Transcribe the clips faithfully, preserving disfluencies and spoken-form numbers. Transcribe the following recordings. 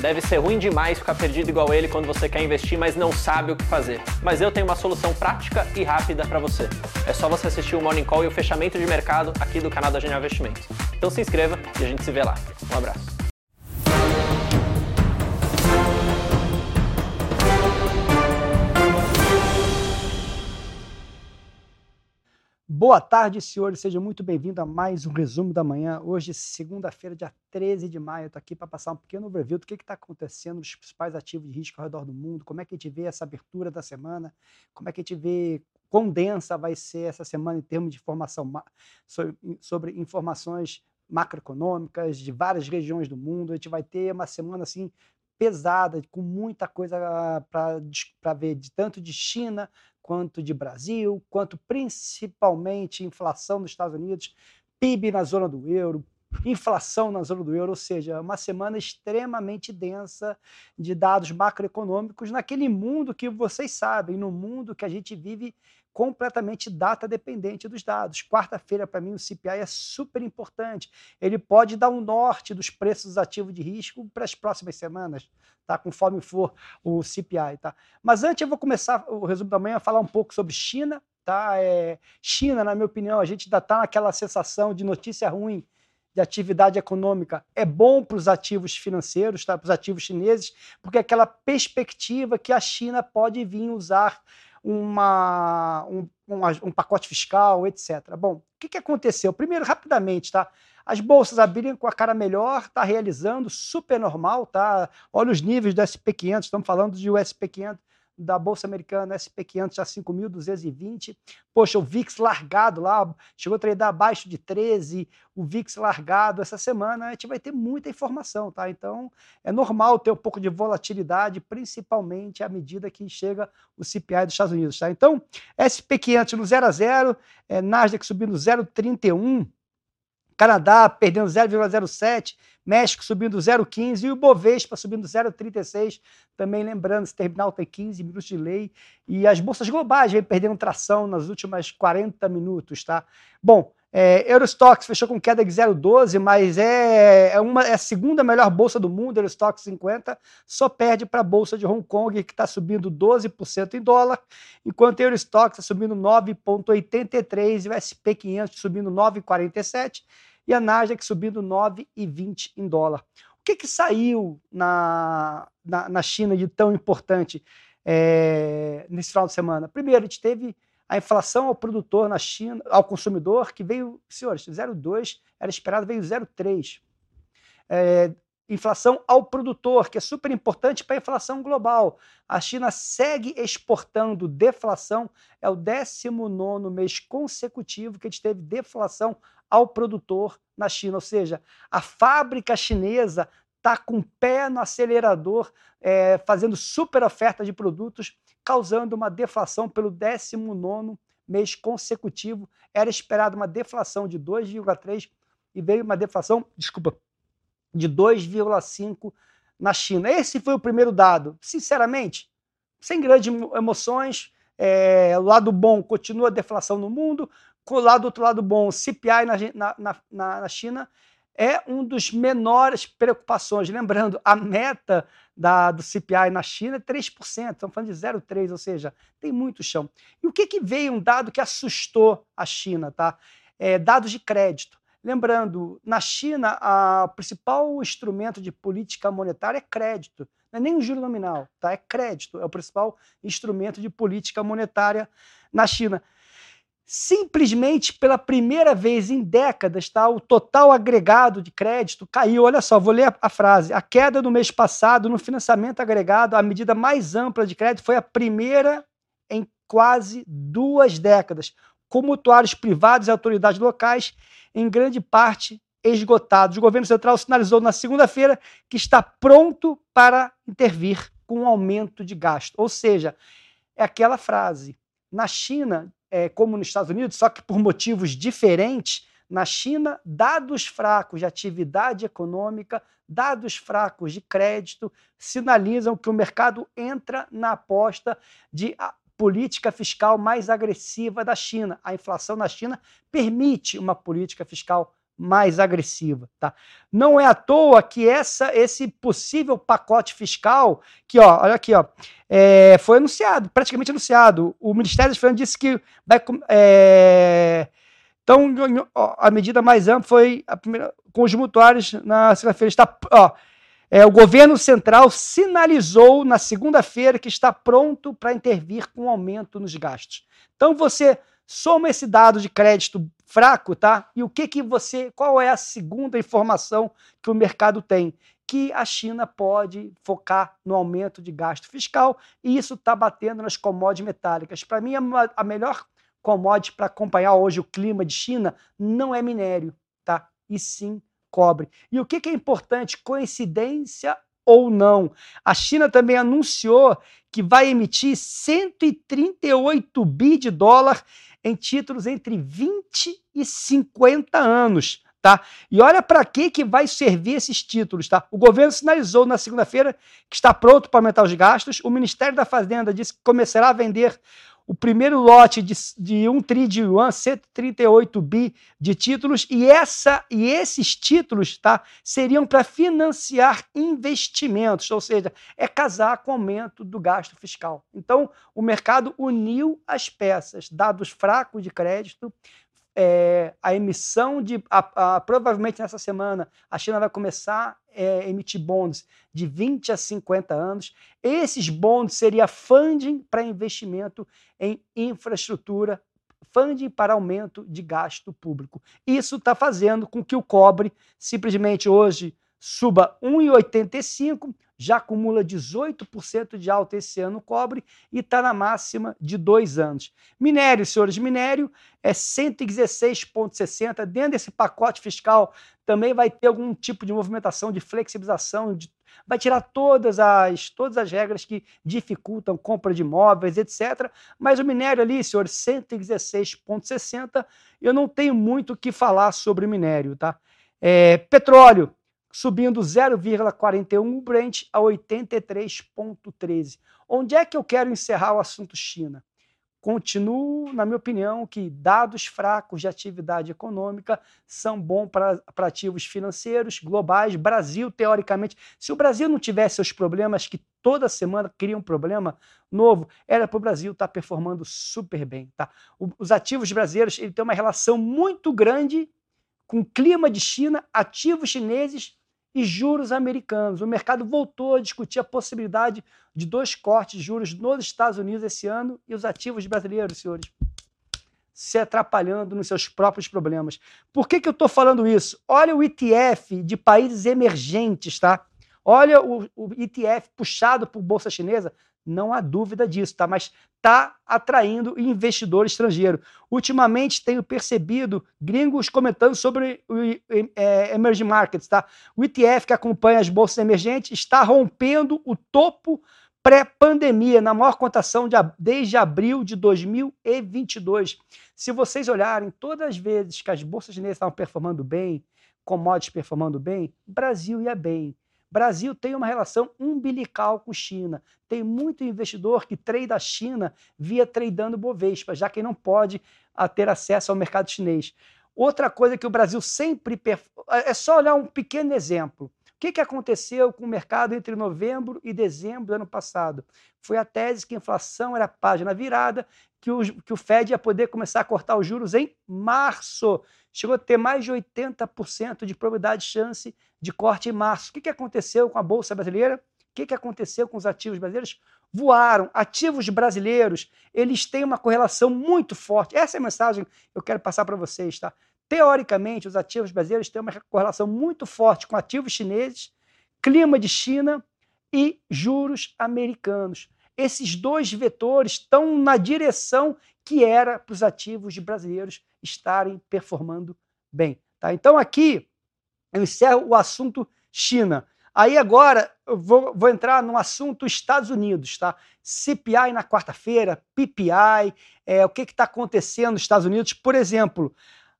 Deve ser ruim demais ficar perdido igual ele quando você quer investir, mas não sabe o que fazer. Mas eu tenho uma solução prática e rápida para você. É só você assistir o Morning Call e o fechamento de mercado aqui do canal da Genial Investimentos. Então se inscreva e a gente se vê lá. Um abraço. Boa tarde, senhores. Seja muito bem-vindo a mais um resumo da manhã. Hoje, segunda-feira, dia treze de maio. Estou aqui para passar um pequeno overview do que está acontecendo nos principais ativos de risco ao redor do mundo, como é que a gente vê essa abertura da semana, como é que a gente vê quão densa vai ser essa semana em termos de informação sobre, sobre informações macroeconômicas de várias regiões do mundo. A gente vai ter uma semana assim pesada, com muita coisa para ver, de tanto de China quanto de Brasil, quanto principalmente inflação nos Estados Unidos, P I B na zona do euro, inflação na zona do euro, ou seja, uma semana extremamente densa de dados macroeconômicos naquele mundo que vocês sabem, no mundo que a gente vive completamente data dependente dos dados. Quarta-feira, para mim, o C P I é super importante. Ele pode dar um norte dos preços dos ativos de risco para as próximas semanas, tá? Conforme for o C P I. Tá? Mas antes eu vou começar o resumo da manhã a falar um pouco sobre China. Tá? É, China, na minha opinião, a gente ainda está naquela sensação de notícia ruim de atividade econômica. É bom para os ativos financeiros, tá? Para os ativos chineses, porque é aquela perspectiva que a China pode vir usar Uma, um, um, um pacote fiscal, etcétera. Bom, o que, que aconteceu? Primeiro, rapidamente, tá? As bolsas abriram com a cara melhor, tá realizando, super normal, tá? Olha os níveis do S and P quinhentos, estamos falando de o S and P quinhentos, da Bolsa Americana, S and P quinhentos já cinco mil duzentos e vinte. Poxa, o V I X largado lá, chegou a tradar abaixo de treze, o V I X largado. Essa semana a gente vai ter muita informação, tá? Então é normal ter um pouco de volatilidade, principalmente à medida que chega o C P I dos Estados Unidos, tá? Então, S and P quinhentos no zero a zero, é, Nasdaq subindo zero vírgula trinta e um, Canadá perdendo zero vírgula zero sete, México subindo zero vírgula quinze e o Bovespa subindo zero vírgula trinta e seis. Também lembrando, esse terminal tem quinze minutos de lei e as bolsas globais vêm perdendo tração nas últimas quarenta minutos, tá? Bom, é, Eurostoxx fechou com queda de zero vírgula doze, mas é, é, uma, é a segunda melhor bolsa do mundo, Eurostoxx cinquenta, só perde para a bolsa de Hong Kong, que está subindo doze por cento em dólar, enquanto a Eurostoxx está subindo nove vírgula oitenta e três e o S and P quinhentos subindo nove vírgula quarenta e sete e a Nasdaq subindo nove vírgula vinte em dólar. O que, que saiu na, na, na China de tão importante é, nesse final de semana? Primeiro, a gente teve a inflação ao produtor na China, ao consumidor, que veio, senhores, zero vírgula dois, era esperado, veio zero vírgula três. É, inflação ao produtor, que é super importante para a inflação global. A China segue exportando deflação, é o décimo nono mês consecutivo que a gente teve deflação ao produtor na China, ou seja, a fábrica chinesa está com o pé no acelerador, é, fazendo super oferta de produtos, causando uma deflação pelo décimo nono mês consecutivo. Era esperado uma deflação de dois vírgula três e veio uma deflação, desculpa, de dois vírgula cinco na China. Esse foi o primeiro dado. Sinceramente, sem grandes emoções, é, o lado bom continua a deflação no mundo, com o lado, outro lado bom, o C P I na, na, na, na China é um dos menores preocupações. Lembrando, a meta da, do C P I na China é três por cento, estamos falando de zero vírgula três, ou seja, tem muito chão. E o que, que veio um dado que assustou a China? Tá? É, dados de crédito. Lembrando, na China, a, o principal instrumento de política monetária é crédito. Não é nem o juro nominal, tá? É crédito, é o principal instrumento de política monetária na China. Simplesmente pela primeira vez em décadas, tá, o total agregado de crédito caiu. Olha só, vou ler a, a frase. A queda do mês passado no financiamento agregado, a medida mais ampla de crédito, foi a primeira em quase duas décadas, com mutuários privados e autoridades locais, em grande parte esgotados. O governo central sinalizou na segunda-feira que está pronto para intervir com um aumento de gasto. Ou seja, é aquela frase. Na China, é, como nos Estados Unidos, só que por motivos diferentes, na China, dados fracos de atividade econômica, dados fracos de crédito, sinalizam que o mercado entra na aposta de política fiscal mais agressiva da China. A inflação na China permite uma política fiscal mais agressiva, tá? Não é à toa que essa, esse possível pacote fiscal, que, ó, olha aqui, ó, é, foi anunciado, praticamente anunciado. O Ministério das Finanças disse que vai... É, então, ó, a medida mais ampla foi a primeira, com os mutuários na segunda-feira. Está, ó, é, o governo central sinalizou na segunda-feira que está pronto para intervir com aumento nos gastos. Então, você soma esse dado de crédito fraco, tá? E o que que você, qual é a segunda informação que o mercado tem? Que a China pode focar no aumento de gasto fiscal e isso está batendo nas commodities metálicas. Para mim, a, a melhor commodity para acompanhar hoje o clima de China não é minério, tá? E sim cobre. E o que que é importante? Coincidência ou não? A China também anunciou que vai emitir cento e trinta e oito bi de dólar em títulos entre vinte e cinquenta anos, tá? E olha para que que vai servir esses títulos, tá? O governo sinalizou na segunda-feira que está pronto para aumentar os gastos. O Ministério da Fazenda disse que começará a vender o primeiro lote de, de um tri de yuan, cento e trinta e oito bi de títulos, e, essa, e esses títulos, tá, seriam para financiar investimentos, ou seja, é casar com o aumento do gasto fiscal. Então, o mercado uniu as peças, dados fracos de crédito, É, a emissão de, a, a, provavelmente nessa semana, a China vai começar a é, emitir bonds de vinte a cinquenta anos. Esses bonds seria funding para investimento em infraestrutura, funding para aumento de gasto público. Isso está fazendo com que o cobre simplesmente hoje suba um vírgula oitenta e cinco, já acumula dezoito por cento de alta esse ano o cobre e está na máxima de dois anos. Minério, senhores, minério é cento e dezesseis vírgula sessenta. Dentro desse pacote fiscal também vai ter algum tipo de movimentação de flexibilização, de, vai tirar todas as, todas as regras que dificultam compra de imóveis, etcétera. Mas o minério ali, senhores, cento e dezesseis vírgula sessenta, eu não tenho muito o que falar sobre minério, tá? É, petróleo, subindo zero vírgula quarenta e um, o Brent a oitenta e três vírgula treze. Onde é que eu quero encerrar o assunto China? Continuo, na minha opinião, que dados fracos de atividade econômica são bons para ativos financeiros globais. Brasil, teoricamente, se o Brasil não tivesse seus problemas, que toda semana cria um problema novo, era para o Brasil estar performando super bem. Tá? Os ativos brasileiros ele tem uma relação muito grande com o clima de China, ativos chineses e juros americanos. O mercado voltou a discutir a possibilidade de dois cortes de juros nos Estados Unidos esse ano e os ativos brasileiros, senhores, se atrapalhando nos seus próprios problemas. Por que que eu estou falando isso? Olha o E T F de países emergentes, tá? Olha o, o E T F puxado por bolsa chinesa, não há dúvida disso, tá? Mas está atraindo investidor estrangeiro. Ultimamente tenho percebido gringos comentando sobre o é, emerging markets, tá? O E T F que acompanha as bolsas emergentes está rompendo o topo pré-pandemia, na maior cotação de, desde abril de dois mil e vinte e dois. Se vocês olharem, todas as vezes que as bolsas chinesas estavam performando bem, commodities performando bem, Brasil ia bem. Brasil tem uma relação umbilical com China. Tem muito investidor que trade a China via tradando Bovespa, já que não pode a, ter acesso ao mercado chinês. Outra coisa que o Brasil sempre... Perf... É só olhar um pequeno exemplo. O que, que aconteceu com o mercado entre novembro e dezembro do ano passado? Foi a tese que a inflação era página virada, que o, que o Fed ia poder começar a cortar os juros em março. Chegou a ter mais de oitenta por cento de probabilidade de chance de corte em março. O que, que aconteceu com a Bolsa Brasileira? O que, que aconteceu com os ativos brasileiros? Voaram. Ativos brasileiros, eles têm uma correlação muito forte. Essa é a mensagem que eu quero passar para vocês, tá? Teoricamente, os ativos brasileiros têm uma correlação muito forte com ativos chineses, clima de China e juros americanos. Esses dois vetores estão na direção que era para os ativos brasileiros estarem performando bem. Tá? Então aqui eu encerro o assunto China. Aí agora eu vou, vou entrar no assunto Estados Unidos. Tá? C P I na quarta-feira, P P I, é, o que está acontecendo nos Estados Unidos. Por exemplo,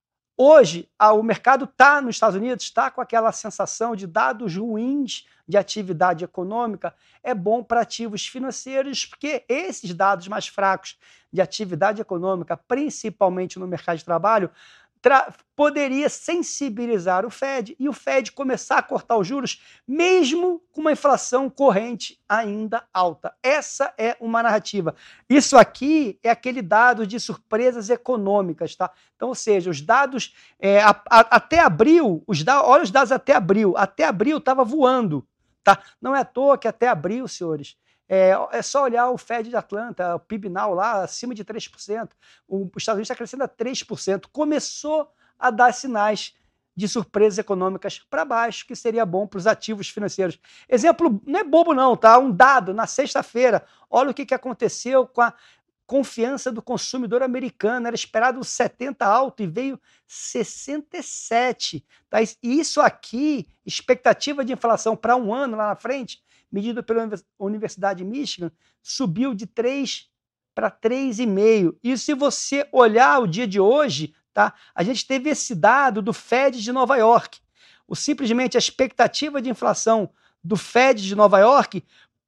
hoje a, o mercado está nos Estados Unidos, está com aquela sensação de dados ruins de atividade econômica, é bom para ativos financeiros, porque esses dados mais fracos de atividade econômica, principalmente no mercado de trabalho, poderia sensibilizar o Fed e o Fed começar a cortar os juros, mesmo com uma inflação corrente ainda alta. Essa é uma narrativa. Isso aqui é aquele dado de surpresas econômicas, tá? Então, ou seja, os dados é, a, a, até abril, os da, olha os dados até abril, até abril estava voando, tá? Não é à toa que até abril, senhores, É, é só olhar o Fed de Atlanta, o P I B Now lá, acima de três por cento. O, os Estados Unidos está crescendo a três por cento. Começou a dar sinais de surpresas econômicas para baixo, que seria bom para os ativos financeiros. Exemplo, não é bobo não, tá? Um dado, na sexta-feira, olha o que, que aconteceu com a confiança do consumidor americano. Era esperado setenta alto e veio sessenta e sete. Tá? E isso aqui, expectativa de inflação para um ano lá na frente, medido pela Universidade de Michigan, subiu de três para três vírgula cinco. E se você olhar o dia de hoje, tá, a gente teve esse dado do Fed de Nova York. O, simplesmente a expectativa de inflação do Fed de Nova York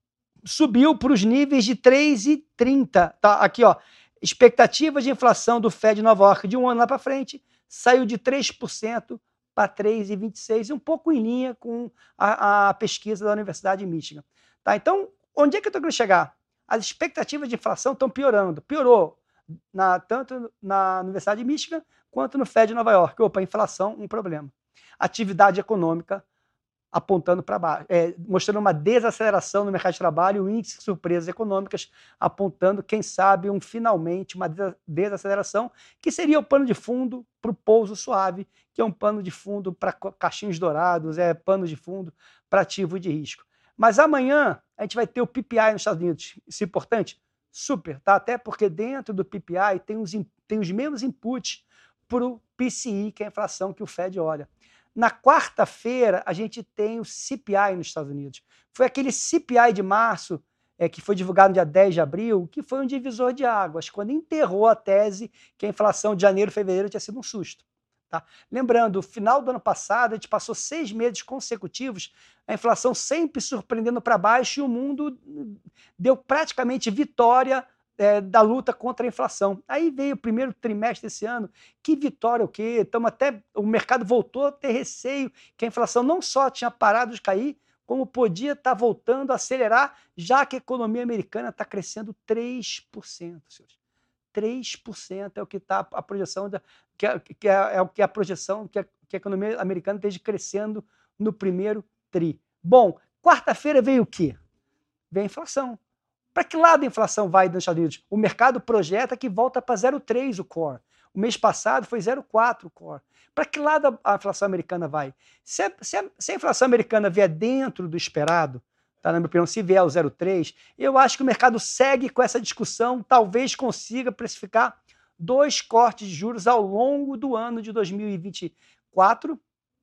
subiu para os níveis de três vírgula trinta. Tá? Aqui, ó, expectativa de inflação do Fed de Nova York de um ano lá para frente saiu de três por cento para três vírgula vinte e seis, um pouco em linha com a, a pesquisa da Universidade de Michigan. Tá? Então, onde é que eu estou querendo chegar? As expectativas de inflação estão piorando. Piorou na, tanto na Universidade de Michigan quanto no Fed de Nova York. Opa, inflação, um problema. Atividade econômica apontando para baixo, é, mostrando uma desaceleração no mercado de trabalho, o índice de surpresas econômicas apontando, quem sabe, um, finalmente uma desaceleração, que seria o pano de fundo para o pouso suave, que é um pano de fundo para caixinhos dourados, é pano de fundo para ativo de risco. Mas amanhã a gente vai ter o P P I nos Estados Unidos. Isso é importante? Super, tá? Até porque dentro do P P I tem os, tem os mesmos inputs para o P C I, que é a inflação que o Fed olha. Na quarta-feira, a gente tem o C P I nos Estados Unidos. Foi aquele C P I de março, é, que foi divulgado no dia dez de abril, que foi um divisor de águas, quando enterrou a tese que a inflação de janeiro e fevereiro tinha sido um susto. Tá? Lembrando, no final do ano passado, a gente passou seis meses consecutivos, a inflação sempre surpreendendo para baixo e o mundo deu praticamente vitória É, da luta contra a inflação. Aí veio o primeiro trimestre desse ano, que vitória o quê? Tamo até, o mercado voltou a ter receio que a inflação não só tinha parado de cair, como podia estar tá voltando a acelerar, já que a economia americana está crescendo três por cento. Senhores. três por cento é o que está a projeção, da, que, é, que é, é o que a projeção que a, que a economia americana esteja crescendo no primeiro tri. Bom, quarta-feira veio o quê? Veio a inflação. Para que lado a inflação vai nos Estados Unidos? O mercado projeta que volta para zero vírgula três o core. O mês passado foi zero vírgula quatro o core. Para que lado a inflação americana vai? Se a, se, a, se a inflação americana vier dentro do esperado, tá, na minha opinião, se vier ao zero vírgula três, eu acho que o mercado segue com essa discussão, talvez consiga precificar dois cortes de juros ao longo do ano de dois mil e vinte e quatro,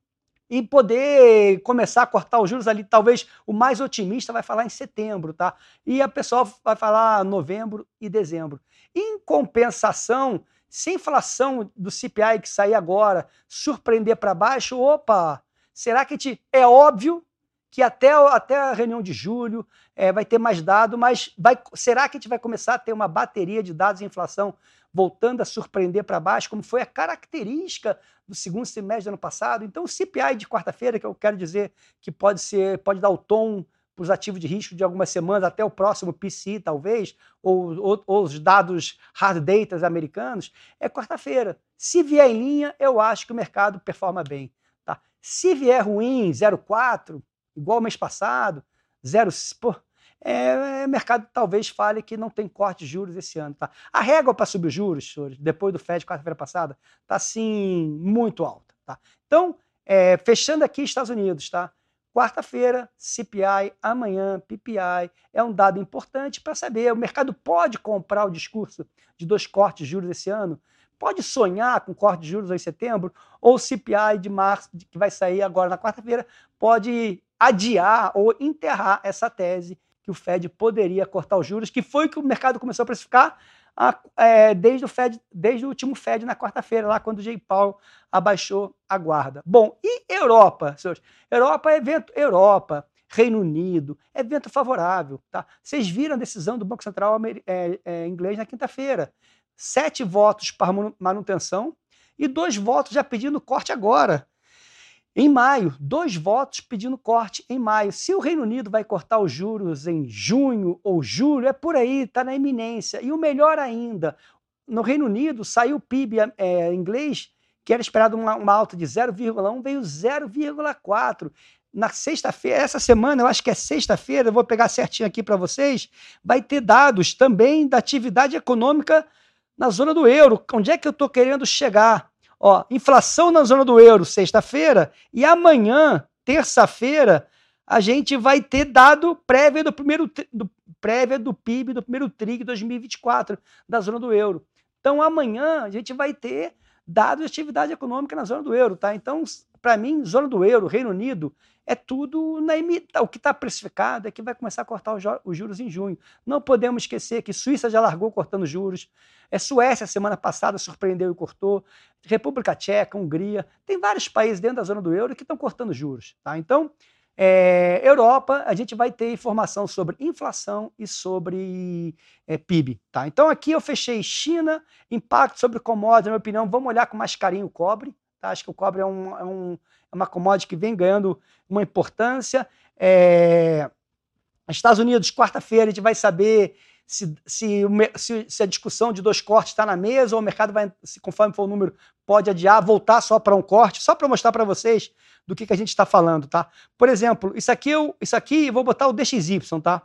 e poder começar a cortar os juros ali, talvez o mais otimista vai falar em setembro, tá? E a pessoa vai falar novembro e dezembro. Em compensação, se a inflação do C P I que sair agora surpreender para baixo, opa, será que a gente... É óbvio que até, até a reunião de julho é, vai ter mais dado, mas vai, será que a gente vai começar a ter uma bateria de dados de inflação voltando a surpreender para baixo, como foi a característica do segundo semestre do ano passado? Então, o C P I de quarta-feira, que eu quero dizer que pode ser, pode dar o tom para os ativos de risco de algumas semanas, até o próximo P C I, talvez, ou, ou, ou os dados hard data americanos, é quarta-feira. Se vier em linha, eu acho que o mercado performa bem. Tá? Se vier ruim, zero vírgula quatro, igual o mês passado, zero, pô, é, é, mercado talvez fale que não tem corte de juros esse ano. Tá? A régua para subir os juros, senhores, depois do Fed, quarta-feira passada, está assim, muito alta. Tá? Então, é, fechando aqui Estados Unidos, tá? Quarta-feira, C P I, amanhã, P P I, é um dado importante para saber. O mercado pode comprar o discurso de dois cortes de juros esse ano? Pode sonhar com corte de juros em setembro? Ou o C P I de março, que vai sair agora na quarta-feira, pode adiar ou enterrar essa tese que o Fed poderia cortar os juros, que foi que o mercado começou a precificar a, é, desde, o Fed, desde o último Fed na quarta-feira, lá quando o Jay Powell abaixou a guarda. Bom, e Europa, senhores? Europa é evento, Europa, Reino Unido, evento favorável. Tá? Vocês viram a decisão do Banco Central é, é, inglês na quinta-feira. Sete votos para manutenção e dois votos já pedindo corte agora. Em maio, dois votos pedindo corte em maio. Se o Reino Unido vai cortar os juros em junho ou julho, é por aí, está na iminência. E o melhor ainda, no Reino Unido saiu o P I B é, inglês, que era esperado uma, uma alta de zero vírgula um, veio zero vírgula quatro. Na sexta-feira, essa semana, eu acho que é sexta-feira, eu vou pegar certinho aqui para vocês, vai ter dados também da atividade econômica na zona do euro. Onde é que eu estou querendo chegar? Ó, inflação na zona do euro, sexta-feira, e amanhã, terça-feira, a gente vai ter dado prévia do primeiro do, prévia do P I B do primeiro tri de dois mil e vinte e quatro da zona do euro. Então, amanhã a gente vai ter dados de atividade econômica na zona do euro, tá? Então, para mim, zona do euro, Reino Unido, é tudo na imita. O que está precificado é que vai começar a cortar os juros em junho. Não podemos esquecer que Suíça já largou cortando juros. É Suécia, semana passada, surpreendeu e cortou. República Tcheca, Hungria. Tem vários países dentro da zona do euro que estão cortando juros. Tá? Então, é, Europa, a gente vai ter informação sobre inflação e sobre é, P I B. Tá? Então, aqui eu fechei China, impacto sobre commodities, na minha opinião. Vamos olhar com mais carinho o cobre. Tá? Acho que o cobre é, um, é, um, é uma commodity que vem ganhando uma importância. É... Estados Unidos, quarta-feira, a gente vai saber se, se, se, se a discussão de dois cortes está na mesa ou o mercado vai, se, conforme for o número, pode adiar, voltar só para um corte, só para mostrar para vocês do que, que a gente está falando. Tá? Por exemplo, isso aqui, eu, isso aqui eu vou botar o D X Y. Tá?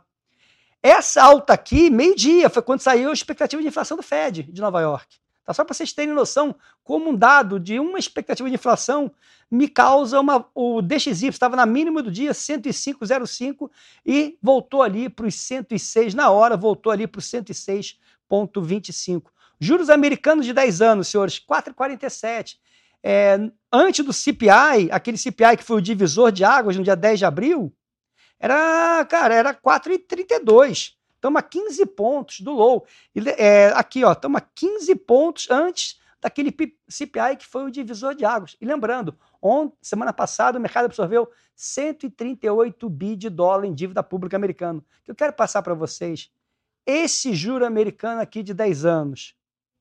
Essa alta aqui, meio-dia, foi quando saiu a expectativa de inflação do Fed de Nova York. Tá? Só para vocês terem noção, como um dado de uma expectativa de inflação me causa uma... O D X Y estava na mínima do dia, cento e cinco vírgula zero cinco, e voltou ali para os cento e seis na hora, voltou ali para os cento e seis vírgula vinte e cinco. Juros americanos de dez anos, senhores, quatro vírgula quarenta e sete. É, antes do C P I, aquele C P I que foi o divisor de águas no dia dez de abril, era, cara, era quatro vírgula trinta e dois. Estamos a quinze pontos do low. É, aqui, ó, estamos a quinze pontos antes daquele C P I que foi o divisor de águas. E lembrando, ontem, semana passada, o mercado absorveu cento e trinta e oito bi de dólar em dívida pública americana. O que eu quero passar para vocês, esse juro americano aqui de dez anos,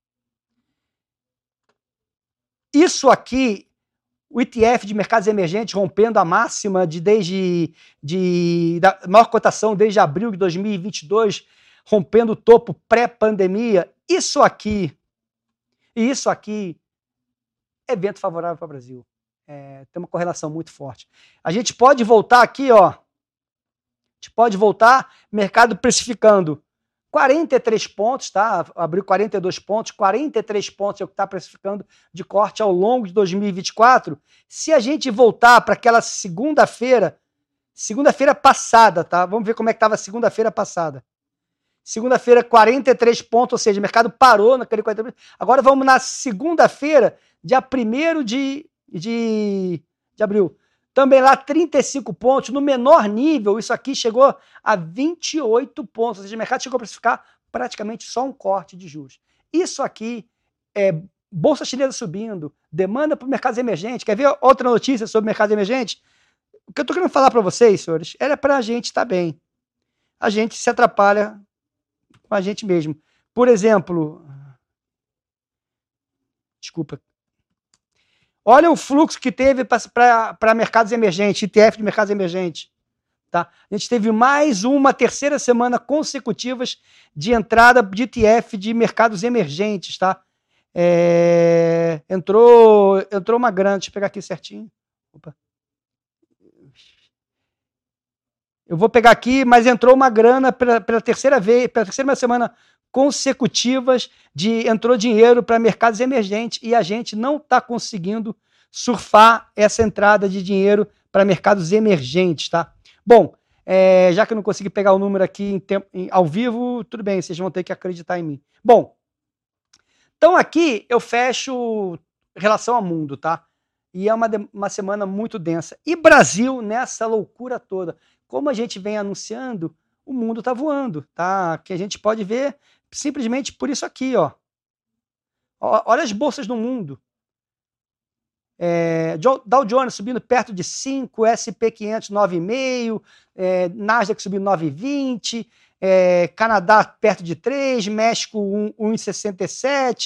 isso aqui, o E T F de mercados emergentes rompendo a máxima de desde de, da maior cotação desde abril de dois mil e vinte e dois, rompendo o topo pré-pandemia, isso aqui, e isso aqui é vento favorável para o Brasil. É, tem uma correlação muito forte. A gente pode voltar aqui, ó. A gente pode voltar, mercado precificando quarenta e três pontos, tá? Abriu quarenta e dois pontos, quarenta e três pontos é o que está precificando de corte ao longo de dois mil e vinte e quatro. Se a gente voltar para aquela segunda-feira, segunda-feira passada, tá? Vamos ver como é que estava a segunda-feira passada. Segunda-feira, quarenta e três pontos, ou seja, o mercado parou naquele quarenta e três. Agora vamos na segunda-feira, dia primeiro de, de, de abril. Também lá, trinta e cinco pontos, no menor nível, isso aqui chegou a vinte e oito pontos, ou seja, o mercado chegou a precificar praticamente só um corte de juros. Isso aqui é bolsa chinesa subindo, demanda para mercados emergentes. Quer ver outra notícia sobre mercados emergentes? O que eu estou querendo falar para vocês, senhores, era para a gente estar bem. A gente se atrapalha com a gente mesmo. Por exemplo, desculpa, olha o fluxo que teve para mercados emergentes, E T F de mercados emergentes. Tá? A gente teve mais uma terceira semana consecutivas de entrada de E T F de mercados emergentes. Tá? É, entrou, entrou uma grana, deixa eu pegar aqui certinho. Opa. Eu vou pegar aqui, mas entrou uma grana pela, pela terceira vez, pela terceira semana consecutivas de entrou dinheiro para mercados emergentes e a gente não está conseguindo surfar essa entrada de dinheiro para mercados emergentes, tá? Bom, é, já que eu não consegui pegar o número aqui em tempo, em, ao vivo, tudo bem, vocês vão ter que acreditar em mim. Bom, então aqui eu fecho relação ao mundo, tá? E é uma, uma semana muito densa. E Brasil nessa loucura toda. Como a gente vem anunciando, o mundo está voando, tá? Que a gente pode ver simplesmente por isso aqui, ó. Olha as bolsas do mundo. É, Dow Jones subindo perto de cinco, S and P quinhentos nove vírgula cinco, é, Nasdaq subindo nove vírgula vinte, é, Canadá perto de três, México um vírgula sessenta e sete,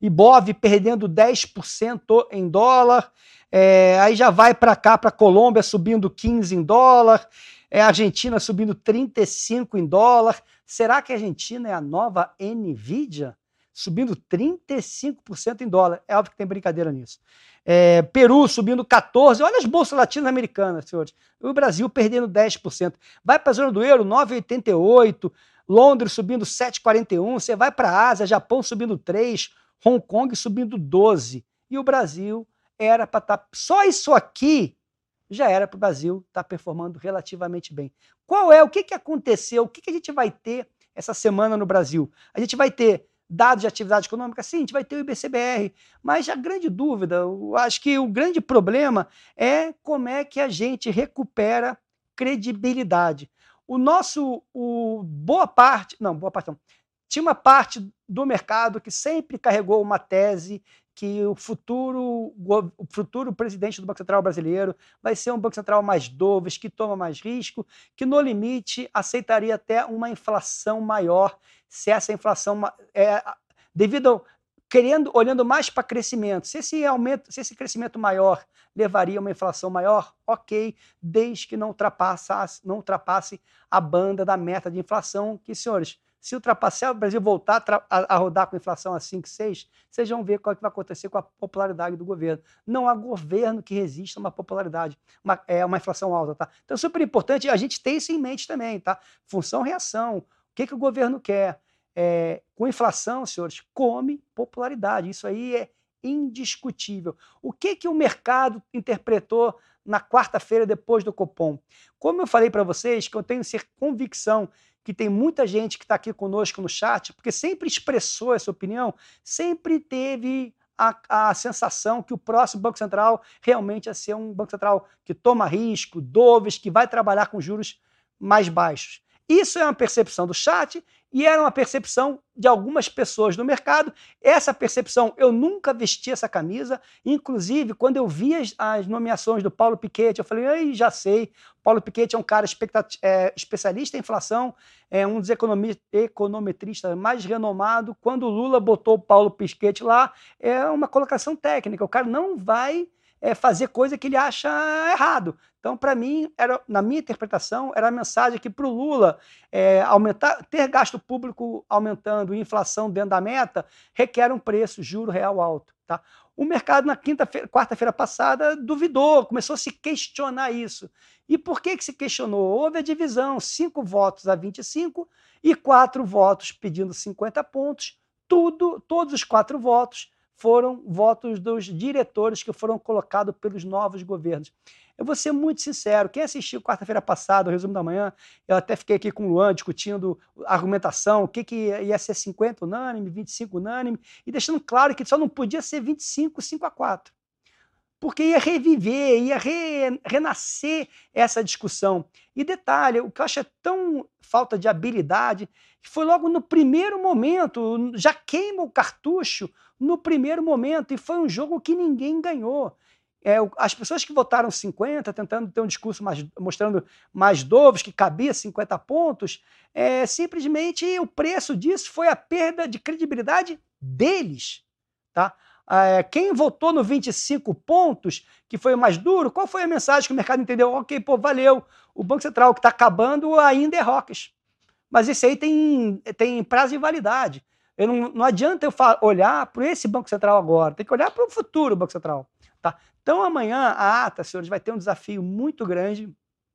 Ibov perdendo dez por cento em dólar, é, aí já vai para cá, para a Colômbia subindo quinze em dólar, é, a Argentina subindo trinta e cinco em dólar. Será que a Argentina é a nova Nvidia? Subindo trinta e cinco por cento em dólar. É óbvio que tem brincadeira nisso. É, Peru subindo quatorze por cento. Olha as bolsas latino-americanas, senhores. O Brasil perdendo dez por cento. Vai para a zona do euro, nove vírgula oitenta e oito por cento. Londres subindo sete vírgula quarenta e um por cento. Você vai para a Ásia, Japão subindo três por cento. Hong Kong subindo doze por cento. E o Brasil era para estar... Tá... Só isso aqui já era para o Brasil estar tá performando relativamente bem. Qual é? O que, que aconteceu? O que, que a gente vai ter essa semana no Brasil? A gente vai ter dados de atividade econômica? Sim, a gente vai ter o I B C B R, mas a grande dúvida, eu acho que o grande problema é como é que a gente recupera credibilidade. O nosso, o, boa parte, não, boa parte não, tinha uma parte do mercado que sempre carregou uma tese que o futuro, o futuro presidente do Banco Central brasileiro vai ser um Banco Central mais dovish, que toma mais risco, que no limite aceitaria até uma inflação maior, se essa inflação é devido ao, querendo, olhando mais para crescimento, se esse aumento, se esse crescimento maior levaria a uma inflação maior, ok, desde que não ultrapasse, não ultrapasse a banda da meta de inflação, que, senhores, se ultrapassar o Brasil voltar a, a rodar com inflação a cinco, seis, vocês vão ver o que vai acontecer com a popularidade do governo. Não há governo que resista a uma popularidade, uma, é, uma inflação alta, tá? Então é super importante a gente ter isso em mente também, tá? Função-reação. O que, que o governo quer? É, com inflação, senhores, come popularidade. Isso aí é indiscutível. O que, que o mercado interpretou na quarta-feira depois do Copom? Como eu falei para vocês, que eu tenho convicção que tem muita gente que está aqui conosco no chat, porque sempre expressou essa opinião, sempre teve a, a sensação que o próximo Banco Central realmente ia ser um Banco Central que toma risco, dovish, que vai trabalhar com juros mais baixos. Isso é uma percepção do chat e era uma percepção de algumas pessoas no mercado. Essa percepção, eu nunca vesti essa camisa. Inclusive, quando eu vi as, as nomeações do Paulo Piketty, eu falei, Ei, já sei, Paulo Piketty é um cara é, especialista em inflação, é um dos econometristas mais renomados. Quando o Lula botou o Paulo Piketty lá, é uma colocação técnica. O cara não vai é, fazer coisa que ele acha errado. Então, para mim, era, na minha interpretação, era a mensagem que para o Lula é, aumentar, ter gasto público aumentando e inflação dentro da meta requer um preço, juro real alto. Tá? O mercado, na quinta-feira, quarta-feira passada, duvidou, começou a se questionar isso. E por que, que se questionou? Houve a divisão, cinco votos a vinte e cinco e quatro votos pedindo cinquenta pontos. Tudo, todos os quatro votos foram votos dos diretores que foram colocados pelos novos governos. Eu vou ser muito sincero, quem assistiu quarta-feira passada, o resumo da manhã, eu até fiquei aqui com o Luan discutindo a argumentação, o que, que ia ser cinquenta unânime, vinte e cinco unânime, e deixando claro que só não podia ser vinte e cinco, cinco a quatro. Porque ia reviver, ia re, renascer essa discussão. E detalhe, o que eu acho é tão falta de habilidade, que foi logo no primeiro momento, já queima o cartucho no primeiro momento, e foi um jogo que ninguém ganhou. É, as pessoas que votaram cinquenta, tentando ter um discurso mais, mostrando mais dovish, que cabia cinquenta pontos, é, simplesmente o preço disso foi a perda de credibilidade deles. Tá? É, quem votou no vinte e cinco pontos, que foi o mais duro, qual foi a mensagem que o mercado entendeu? Ok, pô, valeu, o Banco Central que está acabando ainda é rocas. Mas isso aí tem, tem prazo de validade. Eu não, não adianta eu olhar para esse Banco Central agora, tem que olhar para o futuro Banco Central. Tá? Então, amanhã, a ata, senhores, vai ter um desafio muito grande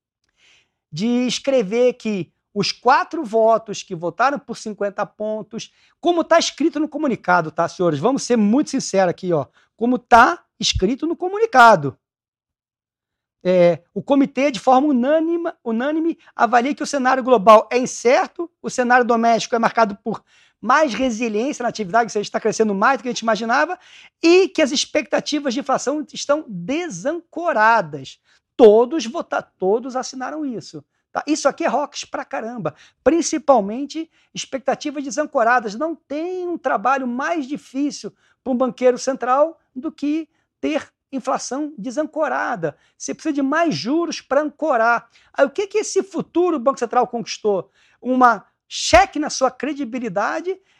de escrever que os quatro votos que votaram por cinquenta pontos, como está escrito no comunicado, tá, senhores? Vamos ser muito sinceros aqui, ó. Como está escrito no comunicado. É, o comitê, de forma unânime, unânime, avalia que o cenário global é incerto, o cenário doméstico é marcado por mais resiliência na atividade, que seja, está crescendo mais do que a gente imaginava, e que as expectativas de inflação estão desancoradas. Todos votaram, todos assinaram isso. Tá? Isso aqui é rocks pra caramba. Principalmente expectativas desancoradas. Não tem um trabalho mais difícil para um banqueiro central do que ter inflação desancorada. Você precisa de mais juros para ancorar. Aí, o que, que esse futuro Banco Central conquistou? Uma cheque na sua credibilidade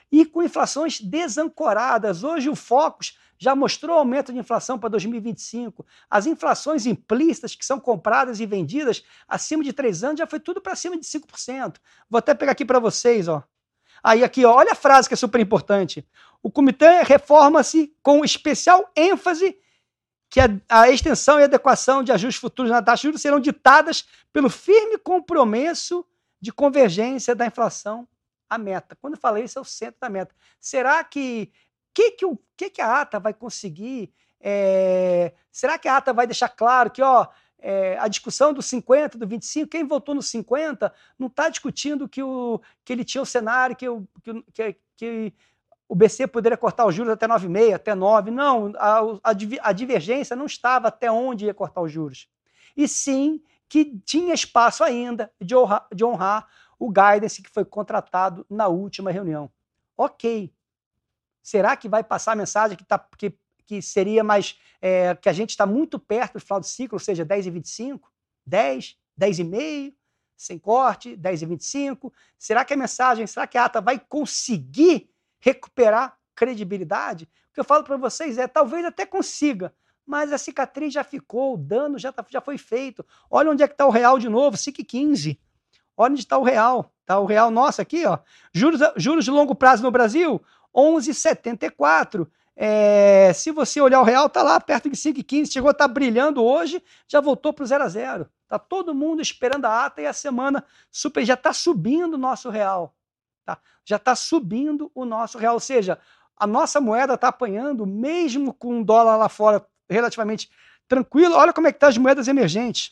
e com inflações desancoradas. Hoje o Focus já mostrou aumento de inflação para dois mil e vinte e cinco. As inflações implícitas que são compradas e vendidas acima de três anos já foi tudo para cima de cinco por cento. Vou até pegar aqui para vocês, ó. Aí aqui, ó, olha a frase que é super importante. O comitê reforma-se com especial ênfase que a, a extensão e adequação de ajustes futuros na taxa de juros serão ditadas pelo firme compromisso de convergência da inflação à meta. Quando eu falei isso, é o centro da meta. Será que que, que, o, que, que a ata vai conseguir? É, será que a ata vai deixar claro que ó, é, a discussão do cinquenta, do vinte e cinco, quem votou no cinquenta não está discutindo que, o, que ele tinha o cenário que, o, que, que, que o B C poderia cortar os juros até nove vírgula cinco, até nove. Não, a, a, a divergência não estava até onde ia cortar os juros. E sim que tinha espaço ainda de honrar, de honrar o guidance que foi contratado na última reunião. Ok. Será que vai passar a mensagem que, tá, que, que seria mais... É, que a gente está muito perto do final do ciclo, ou seja, dez e vinte e cinco, dez, dez e meio, sem corte, dez e vinte e cinco. Será que a mensagem, será que a ata vai conseguir recuperar credibilidade? O que eu falo para vocês é, talvez até consiga, mas a cicatriz já ficou, o dano já, tá, já foi feito. Olha onde é que está o real de novo, S I C quinze. Olha onde está o real. Está o real nosso aqui, ó. Juros, juros de longo prazo no Brasil, onze vírgula setenta e quatro. É, se você olhar o real, está lá perto de cinco vírgula quinze. Chegou a estar tá brilhando hoje, já voltou para o zero a zero. Está todo mundo esperando a ata e a semana super, já está subindo o nosso real. Tá? Já está subindo o nosso real. Ou seja, a nossa moeda está apanhando, mesmo com o dólar lá fora relativamente tranquilo. Olha como é que estão as moedas emergentes.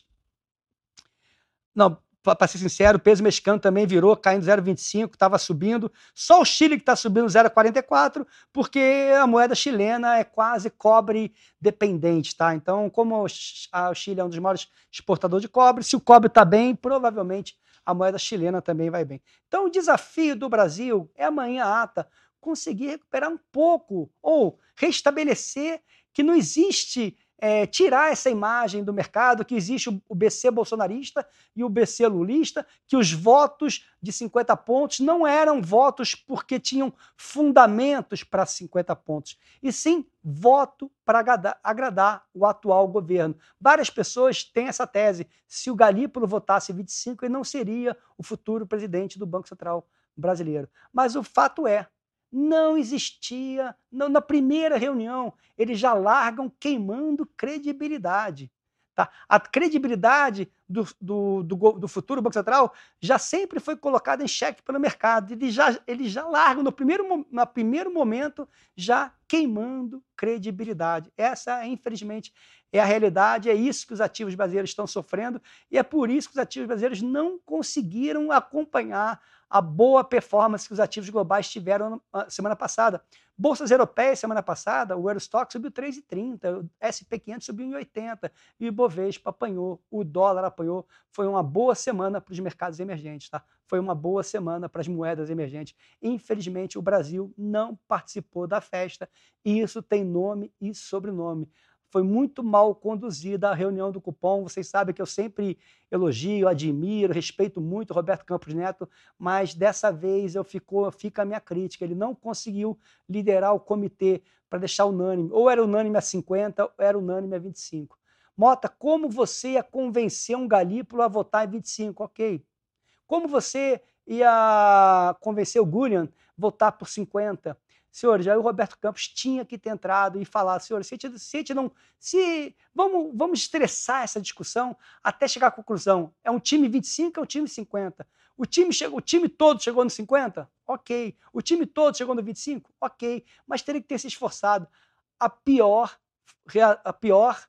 Não, para ser sincero, o peso mexicano também virou, caindo zero vírgula vinte e cinco, estava subindo. Só o Chile que está subindo zero vírgula quarenta e quatro, porque a moeda chilena é quase cobre dependente, tá? Então, como o Chile é um dos maiores exportadores de cobre, se o cobre está bem, provavelmente a moeda chilena também vai bem. Então, o desafio do Brasil é amanhã a ata conseguir recuperar um pouco ou restabelecer que não existe... É, tirar essa imagem do mercado, que existe o, o B C bolsonarista e o B C lulista, que os votos de cinquenta pontos não eram votos porque tinham fundamentos para cinquenta pontos, e sim voto para agradar, agradar o atual governo. Várias pessoas têm essa tese, se o Galípolo votasse vinte e cinco, ele não seria o futuro presidente do Banco Central brasileiro. Mas o fato é, não existia, não, na primeira reunião, eles já largam queimando credibilidade. Tá? A credibilidade do, do, do, do futuro Banco Central já sempre foi colocada em xeque pelo mercado. Eles já, eles já largam, no primeiro, no primeiro momento, já queimando credibilidade. Essa, infelizmente, é a realidade, é isso que os ativos brasileiros estão sofrendo, e é por isso que os ativos brasileiros não conseguiram acompanhar a boa performance que os ativos globais tiveram semana passada. Bolsas europeias, semana passada, o Eurostock subiu três vírgula trinta, o S P quinhentos subiu em oitenta, e o Ibovespa apanhou, o dólar apanhou. Foi uma boa semana para os mercados emergentes, tá? Foi uma boa semana para as moedas emergentes. Infelizmente, o Brasil não participou da festa, e isso tem nome e sobrenome. Foi muito mal conduzida a reunião do cupom. Vocês sabem que eu sempre elogio, admiro, respeito muito o Roberto Campos Neto, mas dessa vez eu ficou, fica a minha crítica. Ele não conseguiu liderar o comitê para deixar unânime. Ou era unânime a cinquenta, ou era unânime a vinte e cinco. Mota, como você ia convencer um Galípolo a votar em vinte e cinco? Ok. Como você ia convencer o Gurian a votar por cinquenta? Senhores, aí o Roberto Campos tinha que ter entrado e falar, senhores, se a gente, se a gente não... Se, vamos, vamos estressar essa discussão até chegar à conclusão. É um time vinte e cinco, é um time cinquenta. O time, chegou, o time todo chegou no cinquenta? Ok. O time todo chegou no vinte e cinco? Ok. Mas teria que ter se esforçado. A pior, a pior,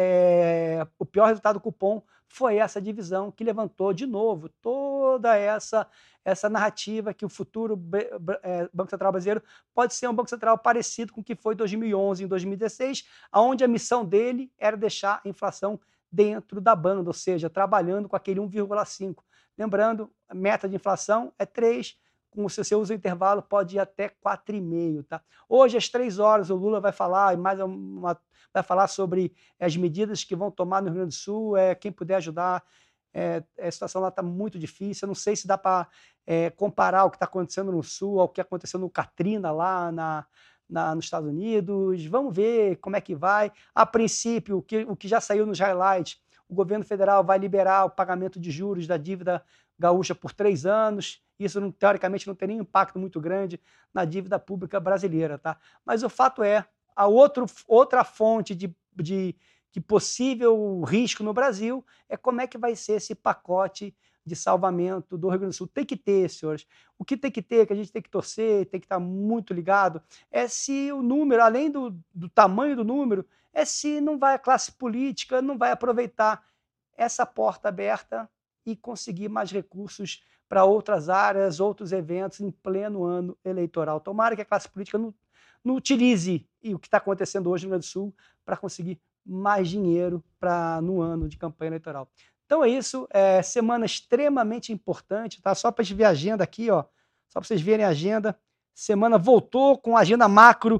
é, o pior resultado do cupom foi essa divisão que levantou de novo toda essa... essa narrativa que o futuro Banco Central brasileiro pode ser um Banco Central parecido com o que foi em dois mil e onze e em dois mil e dezesseis, onde a missão dele era deixar a inflação dentro da banda, ou seja, trabalhando com aquele um vírgula cinco. Lembrando, a meta de inflação é três, com se você usa o intervalo pode ir até quatro vírgula cinco. Tá? Hoje, às três horas, o Lula vai falar, mais uma, vai falar sobre as medidas que vão tomar no Rio Grande do Sul, é, quem puder ajudar, É, a situação lá está muito difícil. Eu não sei se dá para é, comparar o que está acontecendo no Sul ao que aconteceu no Katrina lá na, na, nos Estados Unidos. Vamos ver como é que vai. A princípio, o que, o que já saiu nos highlights, o governo federal vai liberar o pagamento de juros da dívida gaúcha por três anos. Isso, não, teoricamente, não tem nenhum impacto muito grande na dívida pública brasileira. Tá? Mas o fato é, a outro, outra fonte de, de, de possível risco no Brasil é como é que vai ser esse pacote de salvamento do Rio Grande do Sul. Tem que ter, senhores. O que tem que ter, que a gente tem que torcer, tem que estar muito ligado, é se o número, além do, do tamanho do número, é se não vai a classe política, não vai aproveitar essa porta aberta e conseguir mais recursos para outras áreas, outros eventos em pleno ano eleitoral. Tomara que a classe política não, não utilize o que está acontecendo hoje no Rio Grande do Sul para conseguir mais dinheiro para no ano de campanha eleitoral. Então é isso, é semana extremamente importante, tá? Só para a gente ver a agenda aqui, ó, só para vocês verem a agenda. Semana voltou com a agenda macro,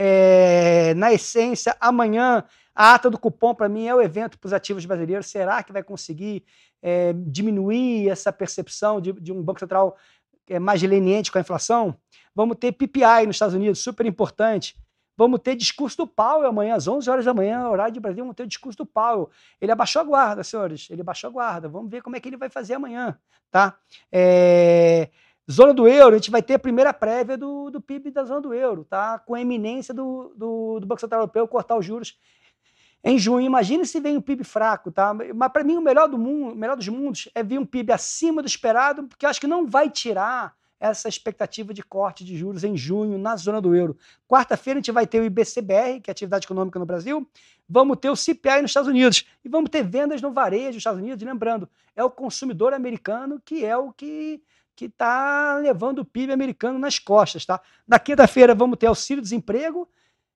é, na essência, amanhã a ata do cupom para mim é o evento para os ativos brasileiros. Será que vai conseguir é, diminuir essa percepção de, de um Banco Central é, mais leniente com a inflação? Vamos ter P P I nos Estados Unidos, super importante. Vamos ter discurso do Powell amanhã, às onze horas da manhã, horário de Brasil, vamos ter o discurso do Powell. Ele abaixou a guarda, senhores, ele abaixou a guarda. Vamos ver como é que ele vai fazer amanhã, tá? É... Zona do euro, a gente vai ter a primeira prévia do, do P I B da zona do euro, tá? Com a eminência do, do, do Banco Central Europeu cortar os juros em junho. Imagine se vem um P I B fraco, tá? Mas para mim o melhor do mundo, o melhor dos mundos é vir um P I B acima do esperado, porque eu acho que não vai tirar essa expectativa de corte de juros em junho na zona do euro. Quarta-feira a gente vai ter o I B C B R, que é a atividade econômica no Brasil, vamos ter o C P I nos Estados Unidos e vamos ter vendas no varejo dos Estados Unidos. Lembrando, é o consumidor americano que é o que que está levando o P I B americano nas costas. Tá? Na quinta-feira vamos ter auxílio-desemprego,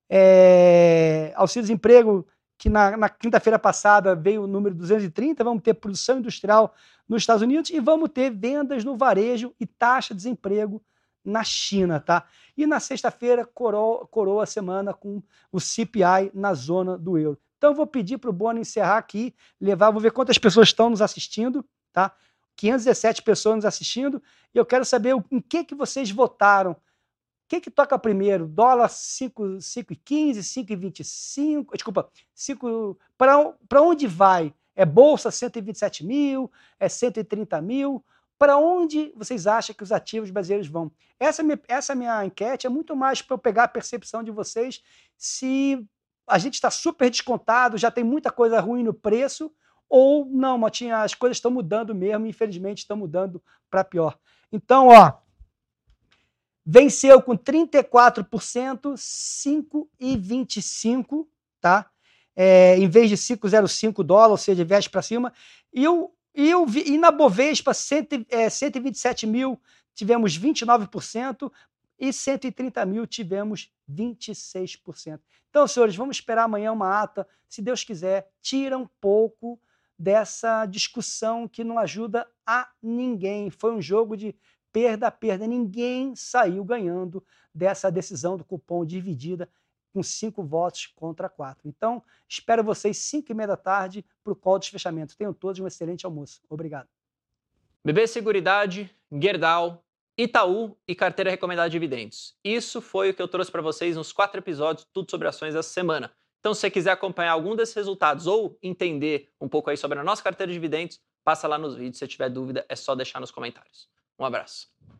é, auxílio-desemprego que na, na quinta-feira passada veio o número duzentos e trinta, vamos ter produção industrial nos Estados Unidos e vamos ter vendas no varejo e taxa de desemprego na China, tá? E na sexta-feira coroa, coroa a semana com o C P I na zona do euro. Então eu vou pedir para o Bono encerrar aqui, levar, vou ver quantas pessoas estão nos assistindo, tá? quinhentas e dezessete pessoas nos assistindo, e eu quero saber em que, que vocês votaram. O que, que toca primeiro? Dólar cinco e quinze, cinco e vinte e cinco, desculpa, para onde vai? É bolsa cento e vinte e sete mil? É cento e trinta mil? Para onde vocês acham que os ativos brasileiros vão? Essa minha, essa minha enquete é muito mais para eu pegar a percepção de vocês se a gente está super descontado, já tem muita coisa ruim no preço, ou não, Motinha, as coisas estão mudando mesmo, infelizmente estão mudando para pior. Então, ó, venceu com trinta e quatro por cento, cinco e vinte e cinco, tá? É, em vez de cinco vírgula zero cinco dólares, ou seja, viés para cima. E, eu, e, eu vi, e na Bovespa, cento, é, cento e vinte e sete mil, tivemos vinte e nove por cento, e cento e trinta mil tivemos vinte e seis por cento. Então, senhores, vamos esperar amanhã uma ata, se Deus quiser, tira um pouco dessa discussão que não ajuda a ninguém. Foi um jogo de perda a perda, ninguém saiu ganhando dessa decisão do cupom dividida com cinco votos contra quatro. Então, espero vocês cinco e meia da tarde para o call de fechamento. Tenham todos um excelente almoço. Obrigado. B B Seguridade, Gerdau, Itaú e carteira recomendada de dividendos. Isso foi o que eu trouxe para vocês nos quatro episódios, tudo sobre ações essa semana. Então, se você quiser acompanhar algum desses resultados ou entender um pouco aí sobre a nossa carteira de dividendos, passa lá nos vídeos. Se tiver dúvida, é só deixar nos comentários. Um abraço.